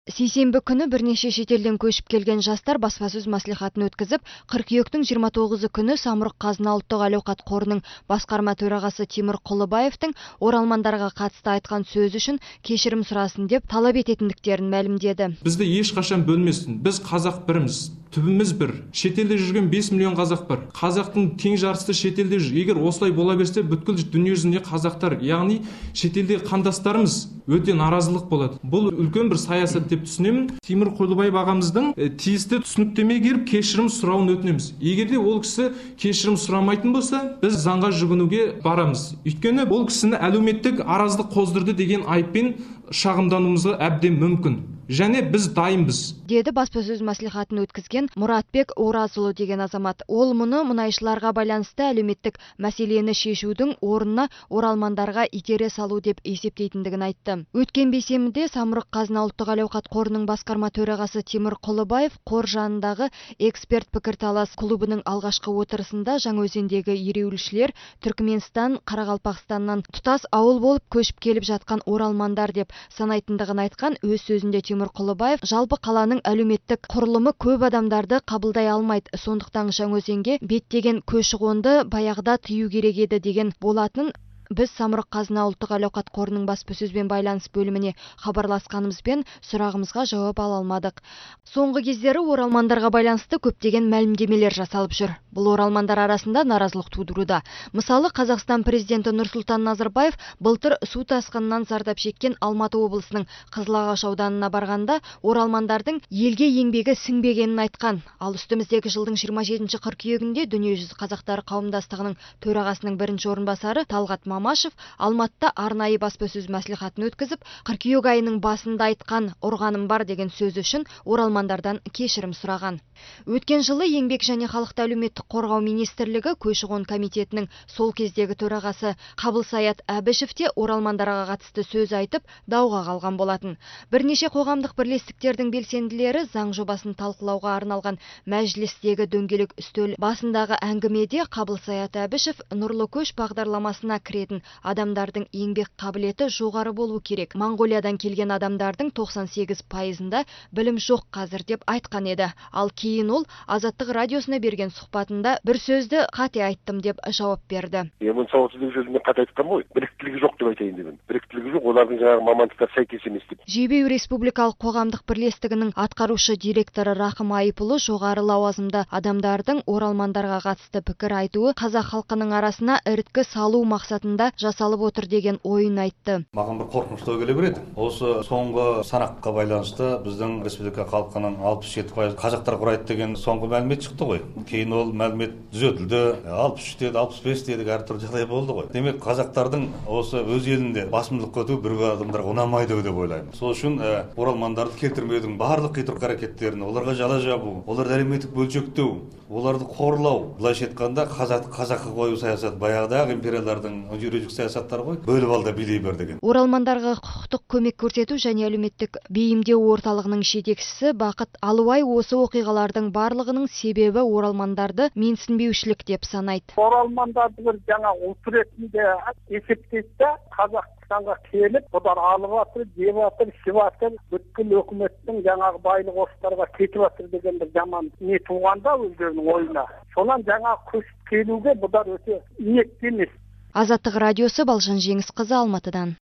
Сейсенбі күні бірнеше шетелден көшіп келген жастар баспасөз мәслихатын өткізіп, қыркүйектің 29 күні Самұрық Қазына ұлттық әл-ауқат қорының басқарма төрағасы Тимур Құлыбаевтың оралмандарға қатысты айтқан сөз үшін кешірім сұрасын деп талап ететіндіктерін мәлімдеді. Бізді ешқашан бөлмесін. Біз қазақ біріміз. Түбіміз бір. Шетелде жүрген 5 миллион қазақ бар. Қазақтың тең жарысы шетелде жүр. Егер осылай бола берсе, бүткіл дүние жүзінде қазақтар, яғни шетелде қандастарымыз өте наразылық болады. Бұл үлкен бір саясат деп түсінемін. Тимур Құлыбаев ағамыздың тиісті түсініктеме беріп кешірім сұрауын өтінеміз. Егер де ол кісі кешірім сұрамайтын болса, біз заңға жүгінуге барамыз. Өйткені ол кісіні әлеуметтік араздық қоздырды деген айыппен шағымдануымызға әбден мүмкін. Және біз дайынбыз, деді баспасөз мәслихатын өткізген Мұратбек Оразұлы деген азамат. Ол мұны мұнайшыларға байланысты әлеуметтік мәселені шешудің орнына оралмандарға итере салу деп есептейтіндігін айтты. Өткен бейсенбіде Самұрық Қазына ұлттық әл-ауқат қорының басқарма төрағасы Тимур Құлыбаев қор жанындағы эксперт пікірталас клубының алғашқы отырысында Жаңаөзендегі ереуілшілер Түркменстан, Қарақалпақстаннан тұтас ауыл болып көшіп келіп жатқан оралмандар деп санайтындығын айтқан. Өз сөзінде Тимур Құлыбаев жалпы қаланың әлеуметтік құрылымы көп адамдарды қабылдай алмайды, сондықтан Жаңаөзенге беттеген көші-қонды баяғыда тыю керек еді деген болатын. Біз Самұрық Қазына ұлттық әл-ауқат қорының баспасөзбен байланыс бөліміне хабарласқанымызбен сұрағымызға жауап ала алмадық. Соңғы кездері оралмандарға байланысты көптеген мәлімдемелер жасалып жүр. Бұл оралмандар арасында наразылық тудыруда. Мысалы, Қазақстан президенті Нұрсұлтан Назарбаев былтыр су тасқынынан зардап шеккен Алматы облысының Қызылағаш ауданына барғанда оралмандардың елге еңбегі сіңбегенін айтқан. Ал үстіміздегі жылдың 27 қыркүйегінде Дүниежүзі қазақтары қауымдастығының төрағасының бірінші орынбасары Талғат Мамашев Алматыда арнайы баспасөз мәслихатын өткізіп, қыркүйек айының басында айтқан ұрғаным бар деген сөз үшін оралмандардан кешірім сұраған. Өткен жылы Еңбек және халықты әлеуметтік қорғау министрлігі көші-қон комитетінің сол кездегі төрағасы Қабылсаят Әбішев те оралмандарға қатысты сөз айтып, дауға қалған болатын. Бірнеше қоғамдық бірлестіктердің белсенділері заң жобасын талқылауға арналған мәжілістегі дөңгелек үстел басындағы әңгімеде Қабылсаят Әбішев нұрлы көш бағдарламасына кіретін адамдардың еңбек қабілеті жоғары болу керек. Моңғолиядан келген адамдардың 98%-ында білім жоқ қазір деп айтқан еді. Ал кейін ол Азаттық радиосына берген сұхбатында бір сөзді қате айттым деп жауап берді. Мен сауатсыздық сөзімен қате айтқам ғой. Біліктілігі жоқ деп айтайын деп. Біліктілігі жоқ, олардың жаңағы мамандықтар сәйкес емес деп. Жебеу республикалық қоғамдық бірлестігінің атқарушы директоры Рахым Айыпұлы жоғары лауазымды адамдардың оралмандарға қатысты пікір айтуы қазақ халқының арасына іріткі салу мақсатында жасалып отыр деген ойын айтты. Маған бір қорқынышты ой келе береді. Осы соңғы санаққа байланысты біздің республика халқының 67% қазақтар құрайды деген соңғы мәлімет шықты ғой. Кейін ол мәлімет түзетілді. 63 деді, 65 деді, әртүрлі жағдай болды ғой. Демек, қазақтардың осы өз елінде басымдылыққа өту бір адамдарға ұнамайды деп ойлаймын. Сол үшін оралмандарды келтірмеудің барлық қитұрқы әрекеттерін, оларға жала жабу, оларды әлеуметтік бөлшектеу, оларды қорлау, былайша айтқанда қазақы қою саясат баяғыдағы империялардың юридик саясаттары ғой, бөліп алда билей бер деген. Оралмандарға құқықтық көмек көрсету және әлеуметтік бейімдеу орталығының жетекшісі Бақыт Алуай осы оқиғалардың барлығының себебі оралмандарды менсінбеушілік деп санайды. Оралмандарды бір жаңа ұлт ретінде есептейді, Қазақстанға келіп, бұдар алып жатыр, жеп жатыр, ішіп жатыр, бүткіл өкіметтің жаңағы байлық орыстарға кетіп жатыр деген бір жаман не туғанда өздерінің ойына. Сонан жаңа көшіп келуге бұдар өте ниетті емес. Азаттық радиосы Балжан Жеңісқызы, Алматыдан.